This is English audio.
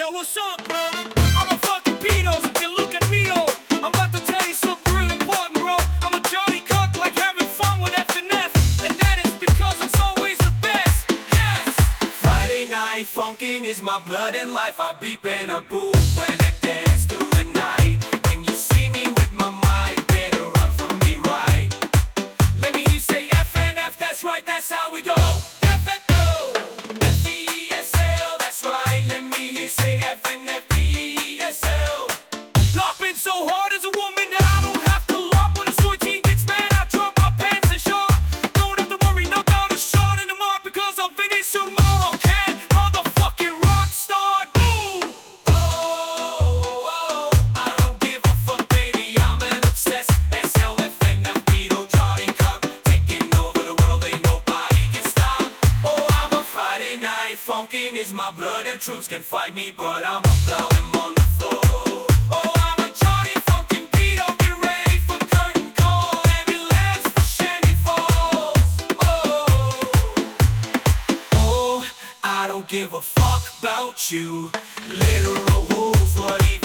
Yo, what's up, bro? I'm a fucking pedo, so you look at me, oh. I'm about to tell you something real important, bro. I'm a Johnny Cook, like having fun with F and F. And that is because it's always the best, yes! Friday night funkin' is my blood and life. I beep in a booth when I dance through the night. When you see me with my mic, better run from me, right? Let me hear you say F and F, that's right, that's how we go. Say F-N-F-E-S-L. Laughing so hard as a woman that I don't have to laugh. When a soy teen gets mad, I drop my pants and short. Don't have to worry, no doubt a shot in the mark, because I'll finish tomorrow. Can motherfucking rock star. Boom! Oh, I don't give a fuck, baby, I'm an obsessed S-L-F-N-F-E, don't Johnny Cook. Taking over the world, ain't nobody can stop. Oh, I'm a Friday night funkin' is my blood, and troops can fight me, but I'm a blow him on the floor. Oh, I'm a Johnny fucking pedo, get ready for curtain call, ambulance for Shandy Falls. Oh, I don't give a fuck about you, literal wolves, what even